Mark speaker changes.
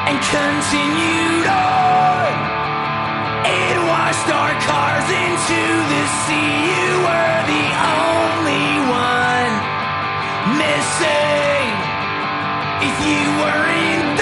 Speaker 1: and continued on. It washed our cars into the sea. You were the only one missing. If you were in